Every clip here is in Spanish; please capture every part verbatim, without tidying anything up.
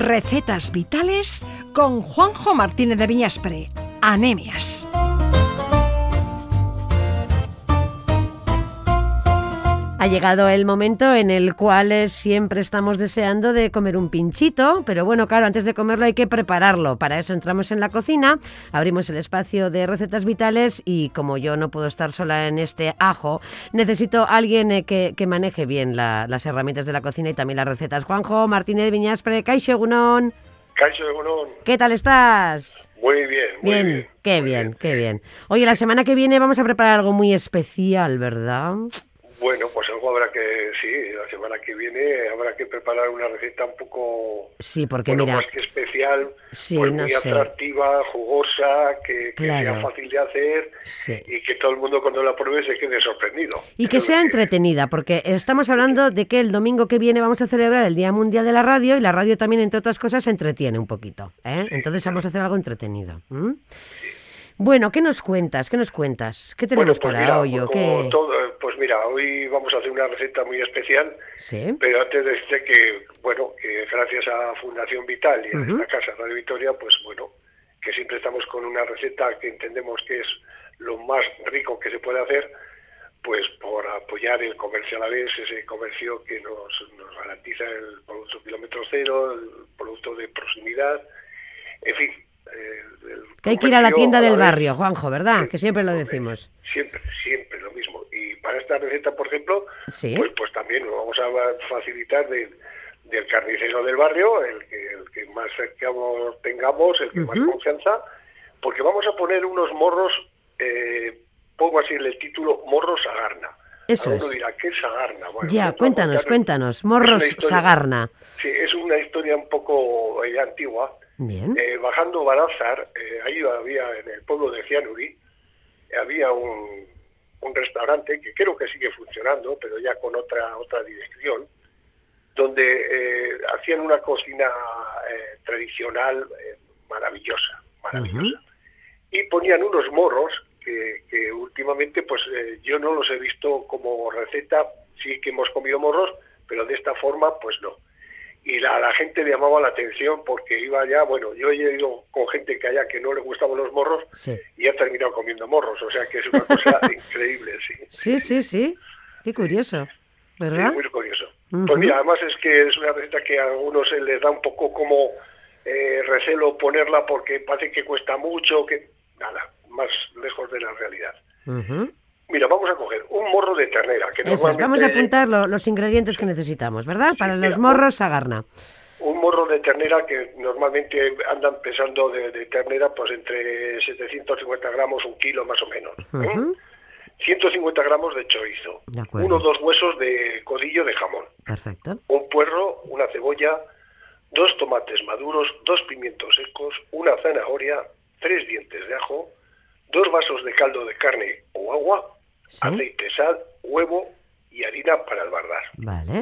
Recetas vitales con Juanjo Martínez de Viñaspre. Anemias. Ha llegado el momento en el cual eh, siempre estamos deseando de comer un pinchito, pero bueno, claro, antes de comerlo hay que prepararlo. Para eso entramos en la cocina, abrimos el espacio de recetas vitales y como yo no puedo estar sola en este ajo, necesito a alguien eh, que, que maneje bien la, las herramientas de la cocina y también las recetas. Juanjo Martínez de Viñaspre, Kaixo egunon. Kaixo egunon. ¿Qué tal estás? Muy bien, muy bien. bien. Qué muy bien, bien, qué bien. Oye, la semana que viene vamos a preparar algo muy especial, ¿verdad? Bueno, pues algo habrá que, sí, la semana que viene habrá que preparar una receta un poco, sí, porque bueno, mira, más que especial, sí, pues no muy sé. atractiva, jugosa, que, que Claro. sea fácil de hacer Sí. y que todo el mundo cuando la pruebe se quede sorprendido. Y que Eso es sea lo entretenida, porque estamos hablando de que el domingo que viene vamos a celebrar el Día Mundial de la Radio y la radio también, entre otras cosas, entretiene un poquito, ¿eh? Sí, Entonces claro. vamos a hacer algo entretenido. ¿m? Bueno, ¿qué nos cuentas? ¿Qué nos cuentas? ¿Qué Bueno, tenemos pues para mira, hoy? ¿O como qué? todo, pues mira, hoy vamos a hacer una receta muy especial, Sí. pero antes de decirte que, bueno, que gracias a Fundación Vital y a Ujú. esta casa Radio Victoria, pues bueno, que siempre estamos con una receta que entendemos que es lo más rico que se puede hacer, pues por apoyar el comercio alavés, ese comercio que nos, nos garantiza el producto kilómetro cero, el producto de proximidad, en fin. El, el Que hay que ir a la comercio tienda del alavés, barrio, Juanjo, ¿verdad? sí, Que siempre lo hombre, decimos. Siempre, siempre lo mismo. Y para esta receta, por ejemplo, Sí. pues pues también lo vamos a facilitar de, del carnicero del barrio, el que, el que más cercano tengamos, el que más Ujú. confianza, porque vamos a poner unos morros, eh, pongo así el título, morros sagarna. Eso Alguno es. dirá, ¿qué es sagarna? Bueno, Ya, vamos a cuéntanos, contar- cuéntanos. es Morros una historia- Sagarna. Sí, es una historia un poco eh, antigua. Bien. Eh, bajando Balázar, eh, ahí había, en el pueblo de Cianuri, había un, un restaurante que creo que sigue funcionando, pero ya con otra otra dirección, donde eh, hacían una cocina eh, tradicional eh, maravillosa, maravillosa. Y ponían unos morros que, que últimamente pues eh, yo no los he visto como receta, sí que hemos comido morros, pero de esta forma pues no. Y la, la gente le llamaba la atención porque iba ya, bueno, yo he ido con gente que allá que no le gustaban los morros Sí. y ha terminado comiendo morros, o sea que es una cosa increíble, sí. Sí, sí, sí. Qué curioso, Sí, ¿verdad? muy curioso. Ujú. Pues mira, además es que es una receta que a algunos se les da un poco como eh, recelo ponerla porque parece que cuesta mucho, que nada, más lejos de la realidad. Ujú. Mira, vamos a coger un morro de ternera, que Eso es, normalmente... vamos a apuntar lo- los ingredientes que necesitamos, ¿verdad? Sí, Para mira, los morros Sagarna. Un morro de ternera que normalmente andan pesando de, de ternera pues entre setecientos cincuenta gramos, un kilo más o menos. ¿eh? Ujú. ciento cincuenta gramos de chorizo, De acuerdo. uno o dos huesos de codillo de jamón, Perfecto. un puerro, una cebolla, dos tomates maduros, dos pimientos secos, una zanahoria, tres dientes de ajo, dos vasos de caldo de carne o agua, Sí. aceite, sal, huevo y harina para albardar. Vale.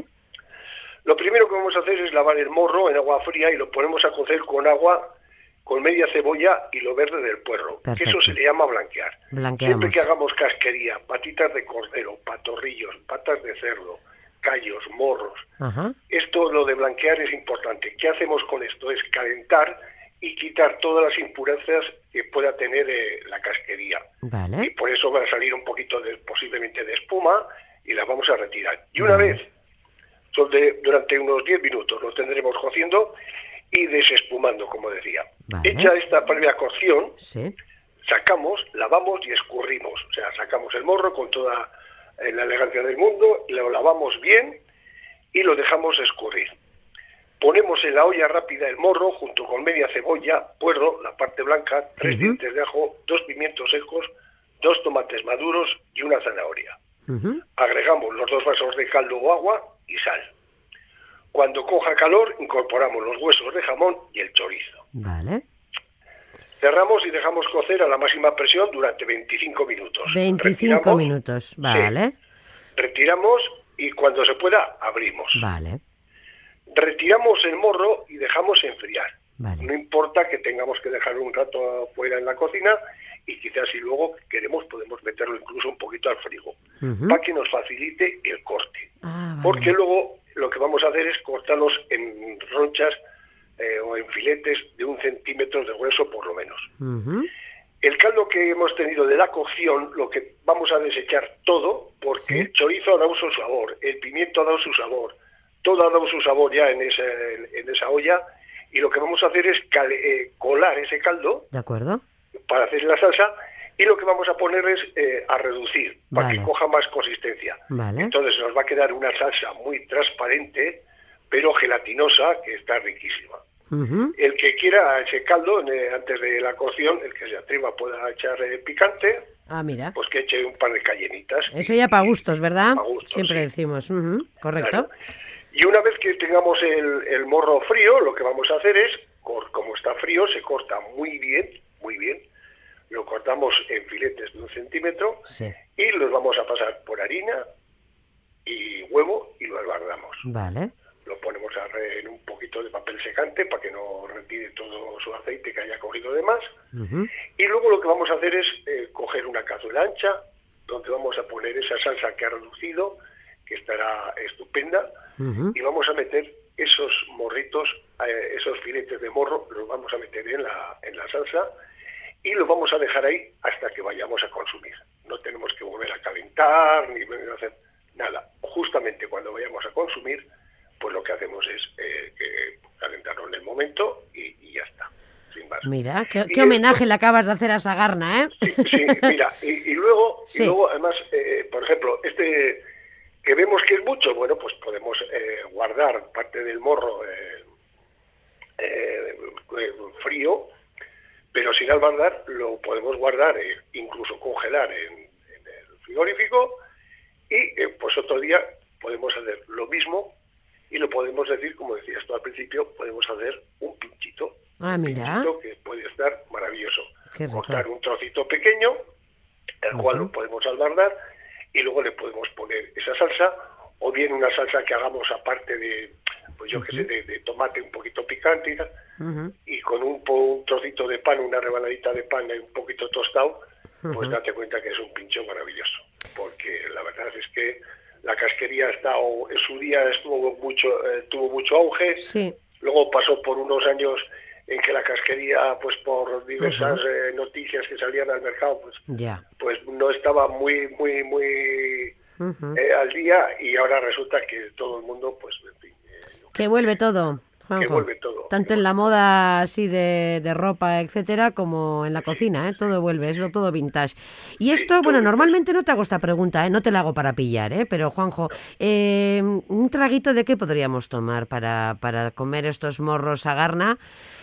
Lo primero que vamos a hacer es lavar el morro en agua fría y lo ponemos a cocer con agua, con media cebolla y lo verde del puerro. Que Perfecto. eso se le llama blanquear. Blanqueamos. Siempre que hagamos casquería, patitas de cordero, patorrillos, patas de cerdo, callos, morros. Ajá. Esto, lo de blanquear, es importante. ¿Qué hacemos con esto? Es calentar y quitar todas las impurezas que pueda tener eh, la casquería. Y Vale. por eso va a salir un poquito de, posiblemente de espuma y la vamos a retirar. Y una Vale. vez, donde, durante unos diez minutos lo tendremos cociendo y desespumando, como decía. Vale. Hecha esta previa cocción, Sí. sacamos, lavamos y escurrimos. O sea, sacamos el morro con toda eh, la elegancia del mundo, lo lavamos bien y lo dejamos escurrir. Ponemos en la olla rápida el morro junto con media cebolla, puerro, la parte blanca, tres Ujú. dientes de ajo, dos pimientos secos, dos tomates maduros y una zanahoria. Ujú. Agregamos los dos vasos de caldo o agua y sal. Cuando coja calor, incorporamos los huesos de jamón y el chorizo. Vale. Cerramos y dejamos cocer a la máxima presión durante veinticinco minutos. veinticinco Retiramos, minutos. Vale. retiramos y cuando se pueda, abrimos. Vale. Retiramos el morro y dejamos enfriar. Vale. No importa que tengamos que dejarlo un rato fuera en la cocina y quizás si luego queremos podemos meterlo incluso un poquito al frigo, Ujú. para que nos facilite el corte. Ah, vale. Porque luego lo que vamos a hacer es cortarlos en ronchas eh, o en filetes de un centímetro de grueso por lo menos. Uh-huh. El caldo que hemos tenido de la cocción, lo que vamos a desechar todo, porque Sí. el chorizo ha dado su sabor, el pimiento ha dado su sabor, todo ha dado su sabor ya en, ese, en esa olla, y lo que vamos a hacer es cal- eh, colar ese caldo ¿De acuerdo? para hacer la salsa, y lo que vamos a poner es eh, a reducir, para Vale. que coja más consistencia. Vale. Entonces nos va a quedar una salsa muy transparente, pero gelatinosa, que está riquísima. Uh-huh. El que quiera ese caldo, eh, antes de la cocción, el que se atreva pueda echar eh, picante, Ah, mira. pues que eche un par de cayenitas. Eso ya para gustos, ¿verdad? Pa' gustos, Siempre sí. decimos. Ujú, correcto. Claro. Y una vez que tengamos el, el morro frío, lo que vamos a hacer es, cor- como está frío, se corta muy bien, muy bien. Lo cortamos en filetes de un centímetro Sí. y los vamos a pasar por harina y huevo y lo albardamos. Vale. Lo ponemos a re- en un poquito de papel secante para que no retire todo su aceite que haya cogido de más. Ujú. Y luego lo que vamos a hacer es eh, coger una cazuela ancha, donde vamos a poner esa salsa que ha reducido, que estará estupenda, Ujú. y vamos a meter esos morritos, eh, esos filetes de morro, los vamos a meter en la, en la salsa y los vamos a dejar ahí hasta que vayamos a consumir. No tenemos que volver a calentar ni volver a hacer nada. Justamente cuando vayamos a consumir, pues lo que hacemos es eh, que calentarlo en el momento y, y ya está, sin más. Mira, qué, Y qué homenaje esto- le acabas de hacer a Sagarna, ¿eh? Sí, sí, mira, y, y luego, Sí. y luego además, eh, por ejemplo, este que vemos que es mucho, bueno, pues podemos eh, guardar parte del morro eh, eh, eh, frío, pero sin albardar lo podemos guardar, eh, incluso congelar en, en el frigorífico, y eh, pues otro día podemos hacer lo mismo y lo podemos decir, como decías tú al principio, podemos hacer un pinchito, Ah, mira. pinchito que puede estar maravilloso. Qué rico. Cortar un trocito pequeño, el cual Ujú. lo podemos albardar, y luego le podemos poner esa salsa, o bien una salsa que hagamos aparte de, pues yo qué sé, de, de tomate un poquito picante y tal, Ujú. y con un, po- un trocito de pan, una rebanadita de pan y un poquito tostado, pues Ujú. date cuenta que es un pincho maravilloso, porque la verdad es que la casquería ha estado, en su día estuvo mucho, eh, tuvo mucho auge, Sí. luego pasó por unos años en que la casquería, pues por diversas Ujú. eh, noticias que salían al mercado, pues Ya. pues no estaba muy, muy, muy Ujú. eh, al día, y ahora resulta que todo el mundo, pues, en fin, eh, Que vuelve todo, Juanjo. vuelve todo, Tanto que en la vuelve moda así de, de ropa, etcétera, como en la cocina, ¿eh? Todo vuelve, es todo vintage. Y esto, todo bueno, vintage. normalmente no te hago esta pregunta, ¿eh? No te la hago para pillar, ¿eh? Pero, Juanjo, eh, ¿un traguito de qué podríamos tomar para, para comer estos morros Sagarna?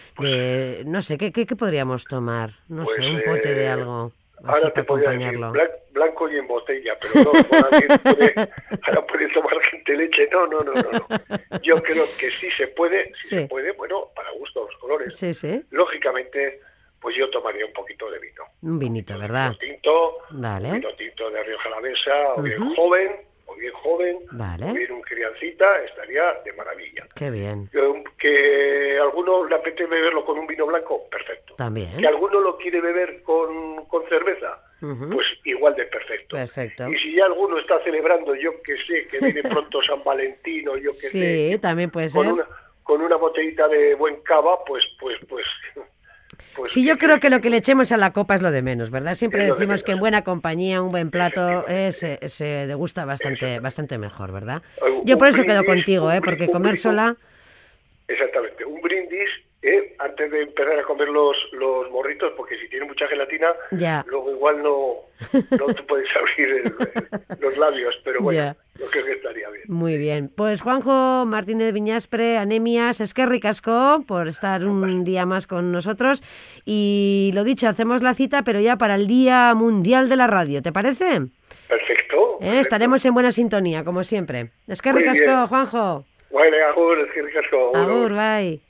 De, no sé, ¿qué, qué, qué podríamos tomar? No Pues, sé, un pote de eh, algo, así ahora te para podría decir acompañarlo. blan- blanco y en botella, pero no, ahora, bien puede, ahora puede tomar gente leche, no, no, no, no, no. Yo creo que sí se puede, sí, Sí. se puede, bueno, para gusto los colores. Sí, sí, Lógicamente, pues yo tomaría un poquito de vino. un vinito, De ¿verdad? Vino tinto, Vale. vino tinto de Rioja Alavesa, o bien Ujú. joven, o bien joven, Vale. o bien un criancita, estaría de maravilla. Qué bien, Que, que a alguno le apetece beberlo con un vino blanco, perfecto. también. Que alguno lo quiere beber con, con cerveza, Ujú. pues igual de perfecto. Perfecto. Y si ya alguno está celebrando, yo que sé, que viene pronto San Valentín, o yo que Sí, sé, también puede con ser. una, con una botellita de buen cava, pues, pues, pues... pues Sí, yo creo que lo que le echemos a la copa es lo de menos, ¿verdad? Siempre Es lo de decimos menos. que en buena compañía, un buen plato, eh, Efectivamente. se, se degusta bastante, bastante mejor, ¿verdad? Un- Yo por un eso quedo brindis, contigo, un ¿eh? brin- Porque un comer brin- sola... Exactamente, un brindis eh, antes de empezar a comer los, los morritos, porque si tiene mucha gelatina, Ya. luego igual no, no te puedes abrir el- el- los labios, pero bueno, Ya. yo creo que estaría bien. Muy bien. Pues Juanjo Martínez de Viñaspre, Anemias, es que ricasco por estar un día más con nosotros. Y lo dicho, hacemos la cita, pero ya para el Día Mundial de la Radio, ¿te parece? Perfecto. Eh, perfecto. Estaremos en buena sintonía, como siempre. Es que Muy ricasco, bien. Juanjo. Bueno, agur, es que ricasco, agur, agur. Agur, bye.